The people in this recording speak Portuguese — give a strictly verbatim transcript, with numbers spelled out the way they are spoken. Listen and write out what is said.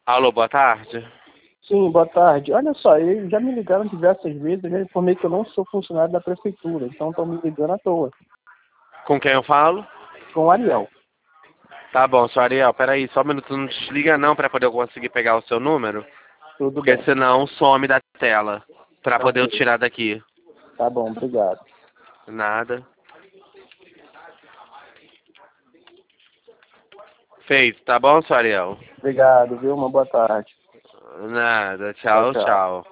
Alô, boa tarde. Sim, boa tarde. Olha só, eles já me ligaram diversas vezes, eu já informei que eu não sou funcionário da prefeitura, então estão me ligando à toa. Com quem eu falo? Com o Ariel. Tá bom, senhor Ariel, peraí, só um minuto, não desliga não pra poder eu conseguir pegar o seu número, Tudo porque bem. senão some da tela, pra poder eu Ok. tirar daqui. Tá bom, obrigado. Nada. Feito, tá bom, senhor Ariel? Obrigado, viu? Uma boa tarde. Nada, Tchau, tchau, tchau. tchau.